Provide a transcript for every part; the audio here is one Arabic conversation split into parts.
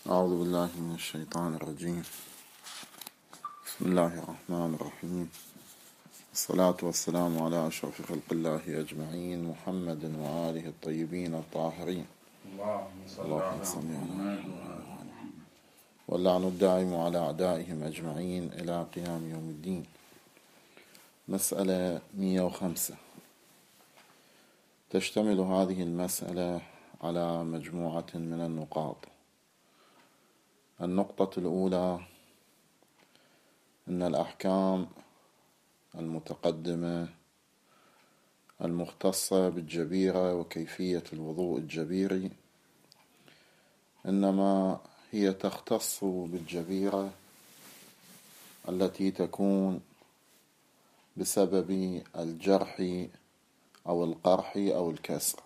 أعوذ بالله من الشيطان الرجيم. بسم الله الرحمن الرحيم. الصلاة والسلام على أشرف خلق الله أجمعين، محمد وآله الطيبين الطاهرين. اللهم صل على محمد واللعن الدائم على أعدائهم أجمعين إلى قيام يوم الدين. مسألة 105. تشتمل هذه المسألة على مجموعة من النقاط. النقطة الأولى: أن الأحكام المتقدمة المختصة بالجبيرة وكيفية الوضوء الجبيري إنما هي تختص بالجبيرة التي تكون بسبب الجرح أو القرح أو الكسر،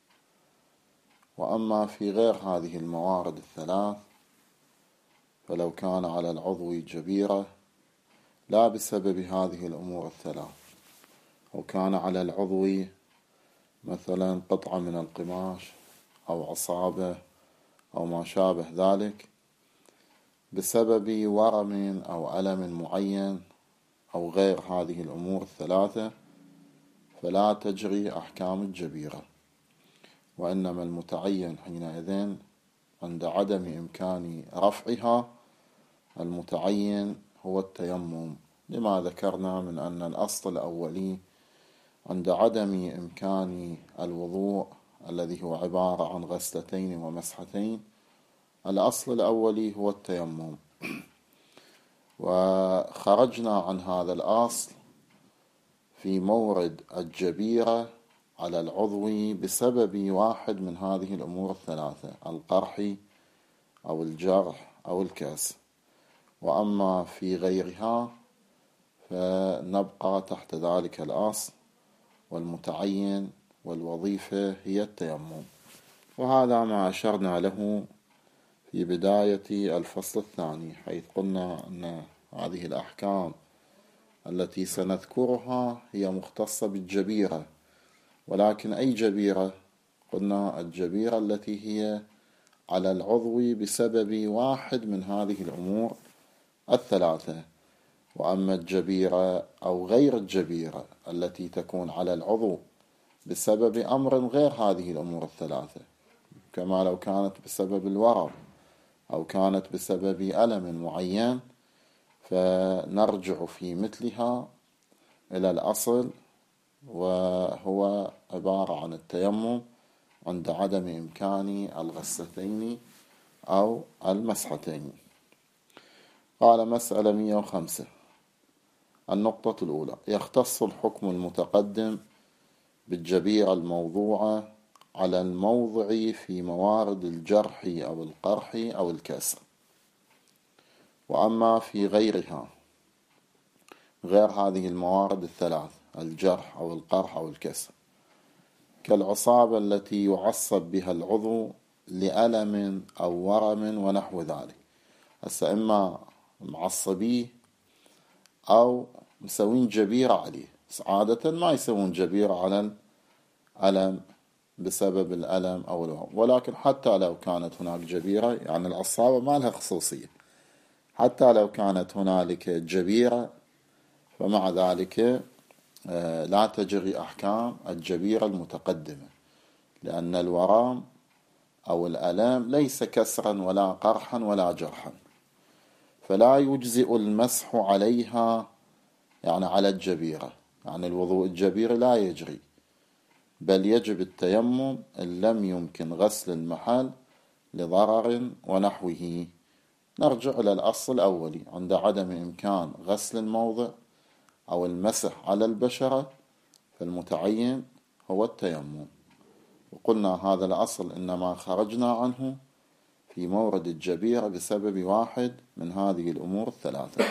وأما في غير هذه الموارد الثلاث فلو كان على العضو جبيرة لا بسبب هذه الأمور الثلاث، أو كان على العضو مثلا قطعة من القماش أو عصابة أو ما شابه ذلك بسبب ورم أو ألم معين أو غير هذه الأمور الثلاثة، فلا تجري أحكام الجبيرة، وإنما المتعين حينئذ عند عدم إمكان رفعها المتعين هو التيمم، لما ذكرنا من أن الأصل الأولي عند عدم إمكان الوضوء الذي هو عبارة عن غسلتين ومسحتين، الأصل الأولي هو التيمم، وخرجنا عن هذا الأصل في مورد الجبيرة على العضو بسبب واحد من هذه الأمور الثلاثة: القرح أو الجرح أو الكسر، وأما في غيرها فنبقى تحت ذلك الأصل، والمتعين والوظيفة هي التيمم. وهذا ما أشرنا له في بداية الفصل الثاني، حيث قلنا أن هذه الأحكام التي سنذكرها هي مختصة بالجبيرة، ولكن أي جبيرة؟ قلنا الجبيرة التي هي على العضو بسبب واحد من هذه الأمور الثلاثة. وأما الجبيرة أو غير الجبيرة التي تكون على العضو بسبب أمر غير هذه الأمور الثلاثة، كما لو كانت بسبب الورم أو كانت بسبب ألم معين، فنرجع في مثلها إلى الأصل، وهو عبارة عن التيمم عند عدم إمكان الغسلتين أو المسحتين. قال: مسألة 105. النقطة الأولى: يختص الحكم المتقدم بالجبيرة الموضوعة على الموضع في موارد الجرح أو القرح أو الكسر، وأما في غيرها غير هذه الموارد الثلاث: الجرح أو القرح أو الكسر، كالعصابة التي يعصب بها العضو لألم أو ورم ونحو ذلك. هسه إما معصبيه أو مسوين جبيرة عليه، عادة ما يسوون جبيرة على الألم بسبب الألم أو الورم، ولكن حتى لو كانت هناك جبيرة، يعني العصابة ما لها خصوصية، حتى لو كانت هنالك جبيرة فمع ذلك لا تجري أحكام الجبيرة المتقدمة، لأن الورم أو الألم ليس كسرا ولا قرحا ولا جرحا، فلا يجزئ المسح عليها، يعني على الجبيرة، يعني الوضوء الجبيري لا يجري، بل يجب التيمم إن لم يمكن غسل المحل لضرر ونحوه. نرجع إلى الأصل الأولي: عند عدم إمكان غسل الموضع أو المسح على البشرة فالمتعين هو التيمم. وقلنا هذا الأصل إنما خرجنا عنه في مورد الجبيرة بسبب واحد من هذه الأمور الثلاثة.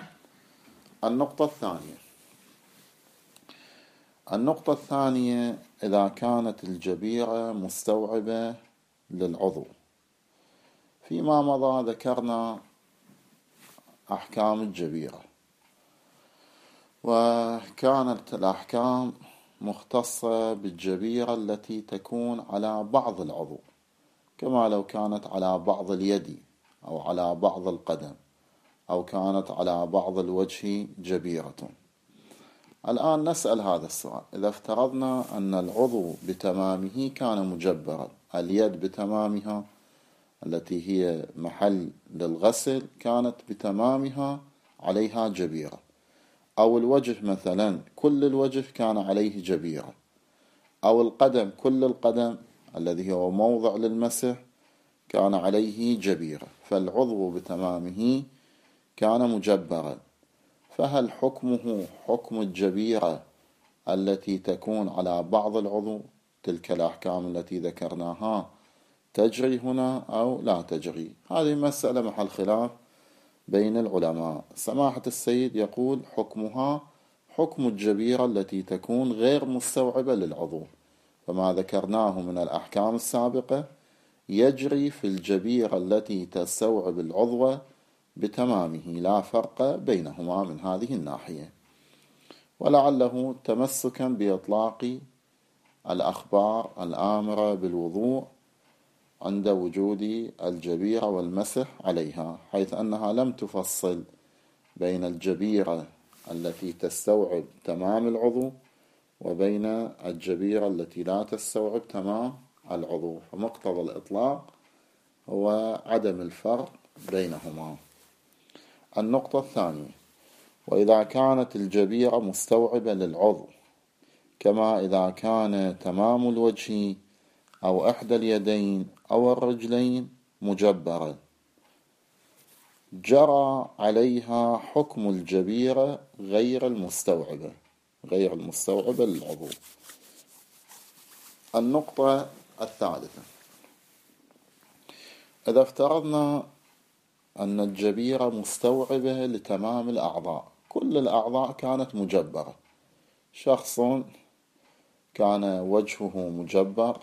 النقطة الثانية: إذا كانت الجبيرة مستوعبة للعضو. فيما مضى ذكرنا أحكام الجبيرة، وكانت الأحكام مختصة بالجبيرة التي تكون على بعض العضو، كما لو كانت على بعض اليد أو على بعض القدم أو كانت على بعض الوجه جبيرة. الآن نسأل هذا السؤال: إذا افترضنا أن العضو بتمامه كان مجبرا، اليد بتمامها التي هي محل للغسل كانت بتمامها عليها جبيرة، أو الوجه مثلا كل الوجه كان عليه جبيرة، أو القدم كل القدم الذي هو موضع للمسح كان عليه جبيرة، فالعضو بتمامه كان مجبرا، فهل حكمه حكم الجبيرة التي تكون على بعض العضو؟ تلك الأحكام التي ذكرناها تجري هنا أو لا تجري؟ هذه مسألة محل خلاف بين العلماء. سماحة السيد يقول حكمها حكم الجبيرة التي تكون غير مستوعبة للعضو، فما ذكرناه من الأحكام السابقة يجري في الجبيرة التي تستوعب العضو بتمامه، لا فرق بينهما من هذه الناحية. ولعله تمسكا بإطلاق الأخبار الآمرة بالوضوء عند وجود الجبيرة والمسح عليها، حيث أنها لم تفصل بين الجبيرة التي تستوعب تمام العضو وبين الجبيرة التي لا تستوعب تمام العضو، فمقتضى الإطلاق هو عدم الفرق بينهما. النقطة الثانية: وإذا كانت الجبيرة مستوعبة للعضو، كما إذا كان تمام الوجه أو إحدى اليدين أو الرجلين مجبرا، جرى عليها حكم الجبيرة غير المستوعبة للعضو. النقطة الثالثة: إذا افترضنا أن الجبيرة مستوعبة لتمام الأعضاء، كل الأعضاء كانت مجبرة، شخص كان وجهه مجبر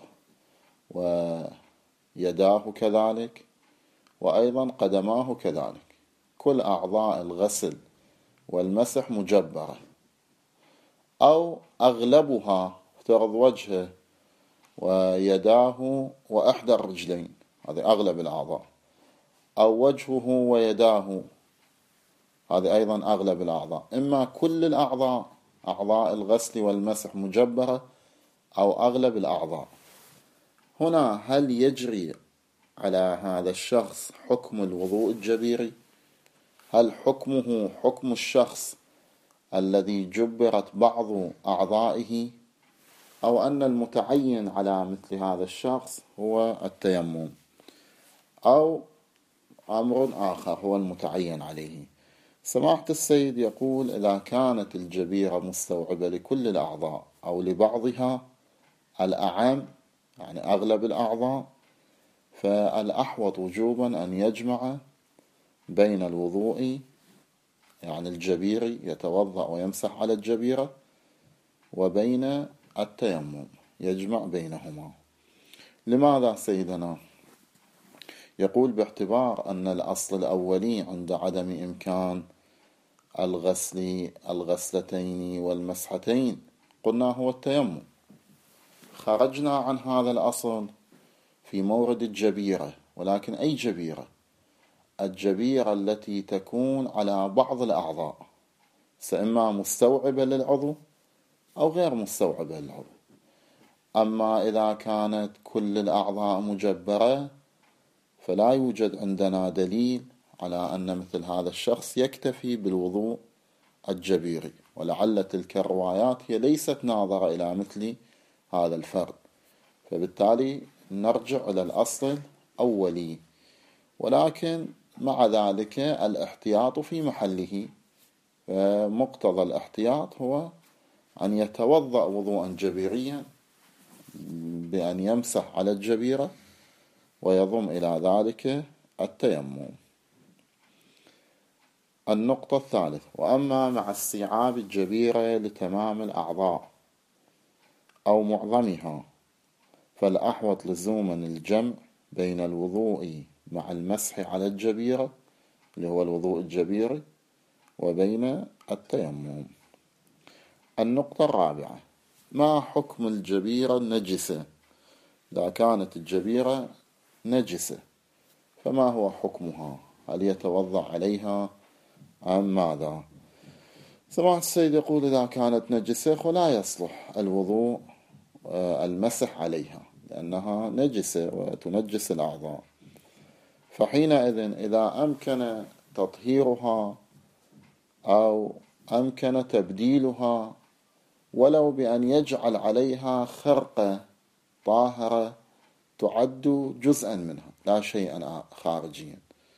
ويداه كذلك وأيضا قدماه كذلك، كل أعضاء الغسل والمسح مجبرة، أو أغلبها، افترض وجهه ويداه وإحدى الرجلين، هذه أغلب الأعضاء، أو وجهه ويداه، هذه أيضا أغلب الأعضاء. إما كل الأعضاء أعضاء الغسل والمسح مجبرة أو أغلب الأعضاء. هنا هل يجري على هذا الشخص حكم الوضوء الجبيري؟ هل حكمه حكم الشخص الذي جبرت بعض أعضائه، أو أن المتعين على مثل هذا الشخص هو التيمم، أو أمر آخر هو المتعين عليه؟ سماحة السيد يقول إذا كانت الجبيرة مستوعبة لكل الأعضاء أو لبعضها الأعم، يعني أغلب الأعضاء، فالأحوط وجوبا أن يجمع بين الوضوء، يعني الجبيري يتوضأ ويمسح على الجبيرة، وبين التيمم يجمع بينهما. لماذا سيدنا؟ يقول باعتبار أن الأصل الأولي عند عدم إمكان الغسلتين والمسحتين قلنا هو التيمم، خرجنا عن هذا الأصل في مورد الجبيرة، ولكن أي جبيرة؟ الجبيرة التي تكون على بعض الأعضاء، إما مستوعبة للعضو أو غير مستوعبة للعضو. أما إذا كانت كل الأعضاء مجبرة فلا يوجد عندنا دليل على أن مثل هذا الشخص يكتفي بالوضوء الجبيري، ولعل تلك الروايات هي ليست ناظرة إلى مثل هذا الفرد، فبالتالي نرجع إلى الأصل الأولي، ولكن مع ذلك الاحتياط في محله. مقتضى الاحتياط هو أن يتوضأ وضوءا جبيريا بأن يمسح على الجبيرة ويضم إلى ذلك التيمم. النقطة الثالثة: وأما مع استيعاب الجبيرة لتمام الأعضاء أو معظمها، فالأحوط لزوما الجمع بين الوضوء مع المسح على الجبيرة اللي هو الوضوء الجبيري وبين التيمم. النقطة الرابعة: ما حكم الجبيرة النجسة؟ إذا كانت الجبيرة نجسة فما هو حكمها؟ هل يتوضأ عليها أم ماذا؟ سماحة السيد يقول إذا كانت نجسة فلا يصلح الوضوء المسح عليها لأنها نجسة وتنجس الأعضاء، فحينئذ إذا أمكن تطهيرها أو أمكن تبديلها ولو بأن يجعل عليها خرقة طاهرة تعد جزءا منها لا شيئا خارجيا،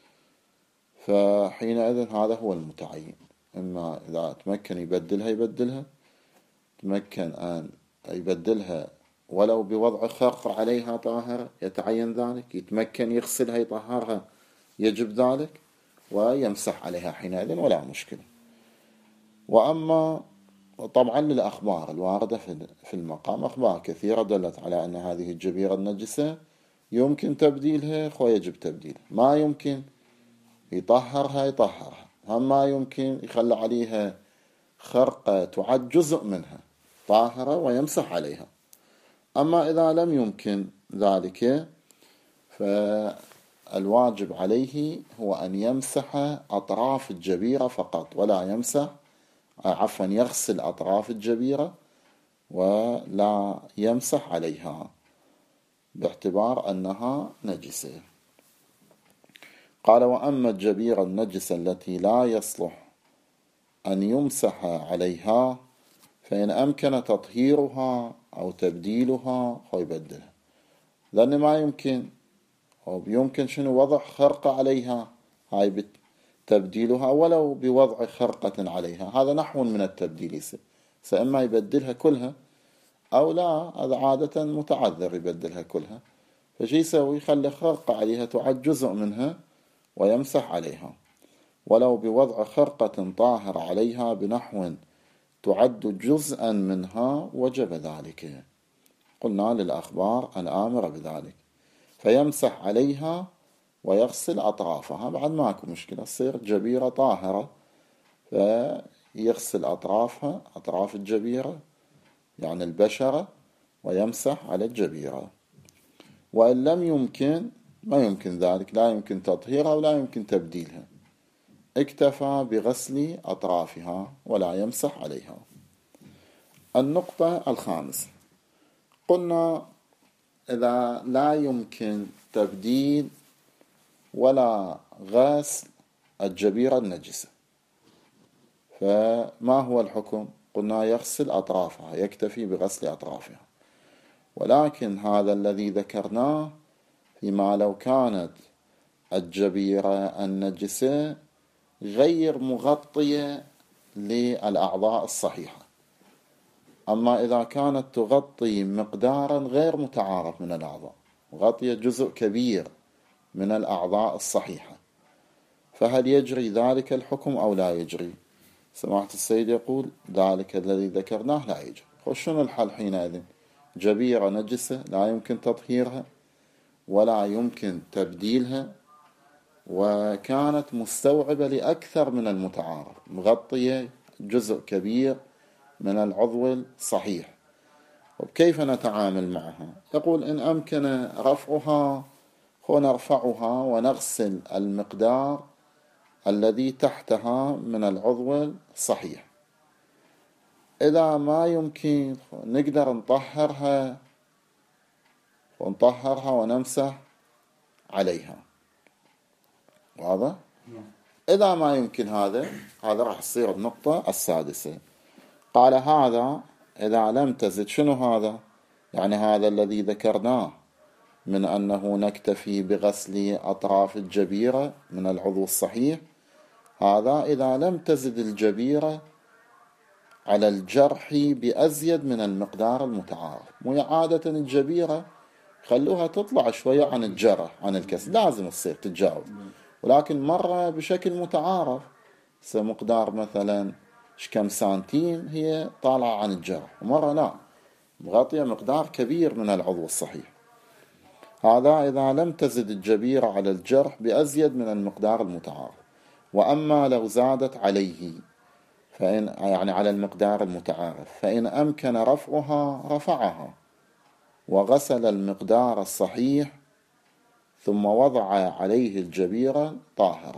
فحينئذ هذا هو المتعين. إما إذا تمكن يبدلها تمكن أن يبدلها ولو بوضع خرق عليها طاهرة يتعين ذلك، يتمكن يغسلها يطهرها يجب ذلك ويمسح عليها حينئذ ولا مشكلة. وأما طبعا للأخبار الواردة في المقام أخبار كثيرة دلت على أن هذه الجبيرة النجسة يمكن تبديلها ويجب تبديلها، ما يمكن يطهرها هم ما يمكن يخلى عليها خرقة تعد جزء منها طاهرة ويمسح عليها. أما إذا لم يمكن ذلك فالواجب عليه هو أن يمسح أطراف الجبيرة فقط ولا يغسل أطراف الجبيرة ولا يمسح عليها باعتبار أنها نجسة. قال وأما الجبيرة النجسة التي لا يصلح أن يمسح عليها فإن أمكن تطهيرها أو تبديلها فيبدلها، لأن ما يمكن أو يمكن شنو وضع خرقة عليها، هاي تبديلها ولو بوضع خرقة عليها هذا نحو من التبديل، سإما يبدلها كلها أو لا، هذا عادة متعذر يبدلها كلها، فشي يسوي يخلي خرقة عليها تعد جزء منها ويمسح عليها، ولو بوضع خرقة طاهرة عليها بنحو تعد جزءا منها وجب ذلك. قلنا للأخبار الآمرة بذلك، فيمسح عليها ويغسل أطرافها، بعد ماكو مشكلة، تصير جبيرة طاهرة فيغسل أطرافها، أطراف الجبيرة يعني البشرة، ويمسح على الجبيرة. وإن لم يمكن ما يمكن ذلك، لا يمكن تطهيرها ولا يمكن تبديلها، اكتفى بغسل أطرافها ولا يمسح عليها. النقطة الخامسة قلنا إذا لا يمكن تبديل ولا غسل الجبيرة النجسة فما هو الحكم؟ قلنا يغسل أطرافها، يكتفي بغسل أطرافها، ولكن هذا الذي ذكرناه فيما لو كانت الجبيرة النجسة غير مغطية للأعضاء الصحيحة، أما إذا كانت تغطي مقدارا غير متعارف من الأعضاء، مغطية جزء كبير من الأعضاء الصحيحة، فهل يجري ذلك الحكم أو لا يجري؟ سماحة السيد يقول ذلك الذي ذكرناه لا يجري. شنو الحل حينئذ؟ جبيرة نجسة لا يمكن تطهيرها ولا يمكن تبديلها، وكانت مستوعبة لأكثر من المتعارف، مغطية جزء كبير من العضو الصحيح، وكيف نتعامل معها؟ يقول إن أمكن رفعها فنرفعها ونغسل المقدار الذي تحتها من العضو الصحيح، إذا ما يمكن نقدر نطهرها ونمسح عليها. واضح؟ إذا ما يمكن هذا راح تصير النقطة السادسة. قال هذا إذا لم تزد. شنو هذا؟ يعني هذا الذي ذكرناه من أنه نكتفي بغسل أطراف الجبيرة من العضو الصحيح، هذا إذا لم تزد الجبيرة على الجرح بأزيد من المقدار المتعارف. مو عادة الجبيرة خلوها تطلع شوية عن الجرح عن الكسر، لازم تصير تتجاوز، ولكن مرة بشكل متعارف مقدار مثلا كم سنتيم هي طالعة عن الجرح، ومرة لا، مغطية مقدار كبير من العضو الصحيح. هذا إذا لم تزد الجبيرة على الجرح بأزيد من المقدار المتعارف. وأما لو زادت عليه فإن يعني على المقدار المتعارف فإن أمكن رفعها رفعها وغسل المقدار الصحيح ثم وضع عليه الجبيرة طاهرة،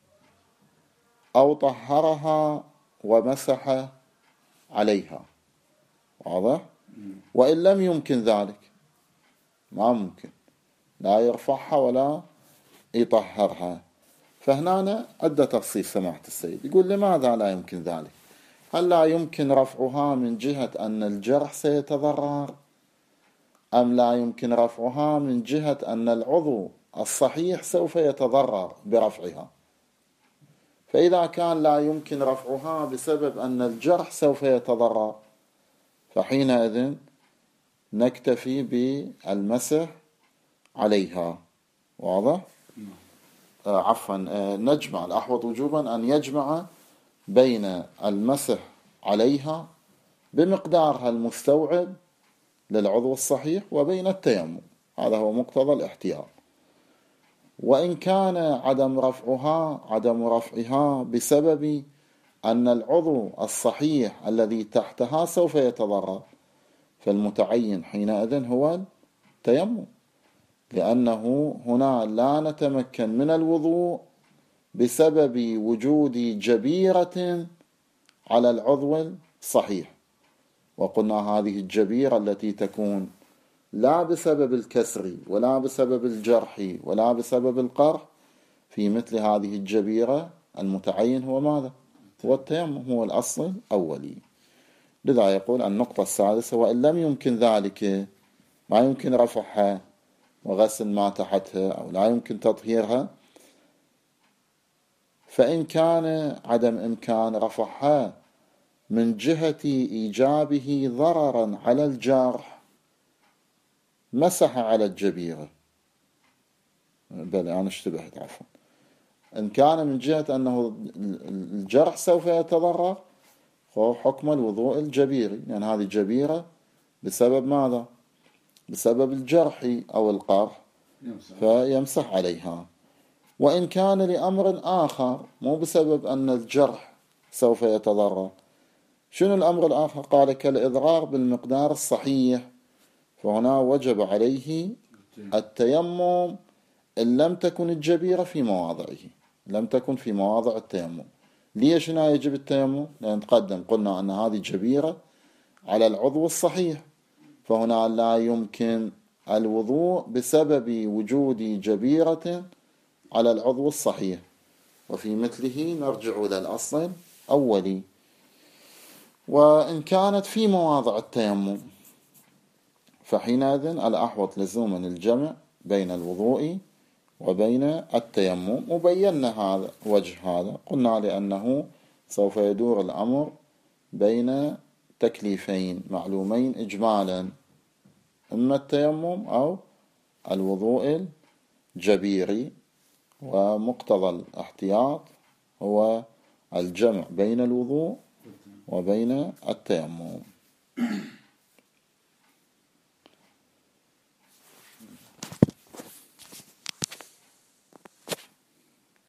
أو طهرها ومسح عليها، واضح؟ وإن لم يمكن ذلك، ما ممكن، لا يرفعها ولا يطهرها، فهنا أدى تفصيل سماحة السيد، يقول لماذا لا يمكن ذلك؟ هل لا يمكن رفعها من جهة أن الجرح سيتضرر، أم لا يمكن رفعها من جهة أن العضو الصحيح سوف يتضرر برفعها؟ فإذا كان لا يمكن رفعها بسبب أن الجرح سوف يتضرر، فحينئذ نكتفي بالمسح عليها، واضح؟ عفوا، نجمع الأحوط وجوبا أن يجمع بين المسح عليها بمقدارها المستوعب للعضو الصحيح وبين التيمم، هذا هو مقتضى الاحتياط. وإن كان عدم رفعها بسبب أن العضو الصحيح الذي تحتها سوف يتضرر، فالمتعين حينئذ هو التيمم، لأنه هنا لا نتمكن من الوضوء بسبب وجود جبيرة على العضو الصحيح، وقلنا هذه الجبيرة التي تكون لا بسبب الكسر ولا بسبب الجرح ولا بسبب القرح، في مثل هذه الجبيرة المتعين هو ماذا؟ هو التيمم، هو الأصل الأولي. لذا يقول النقطة السادسة: وإن لم يمكن ذلك، ما يمكن رفعها وغسل ما تحتها أو لا يمكن تطهيرها، فإن كان عدم إمكان رفعها من جهة إيجابه ضررا على الجرح، مسح على الجبيرة. بلى أنا اشتبهت، عفوا. إن كان من جهة أنه الجرح سوف يتضرر، هو حكم الوضوء الجبيري، يعني هذه الجبيرة بسبب ماذا؟ بسبب الجرح أو القرح، فيمسح عليها. وإن كان لأمر آخر، مو بسبب أن الجرح سوف يتضرر، شنو الأمر الآخر؟ قال كالإضرار بالمقدار الصحيح، فهنا وجب عليه التيمم إن لم تكن الجبيرة في مواضعه، لم تكن في مواضع التيمم. ليش هنا يجب التيمم؟ لأن تقدم قلنا أن هذه جبيرة على العضو الصحيح، فهنا لا يمكن الوضوء بسبب وجود جبيرة على العضو الصحيح، وفي مثله نرجع إلى الأصل الأولي. وإن كانت في مواضع التيمم، فحينئذ الأحوط لزوما الجمع بين الوضوء وبين التيمم، وبينا هذا وجه هذا، قلنا لأنه سوف يدور الأمر بين تكليفين معلومين إجمالا، إما التيمم أو الوضوء الجبيري، ومقتضى الاحتياط هو الجمع بين الوضوء وبين التيمم.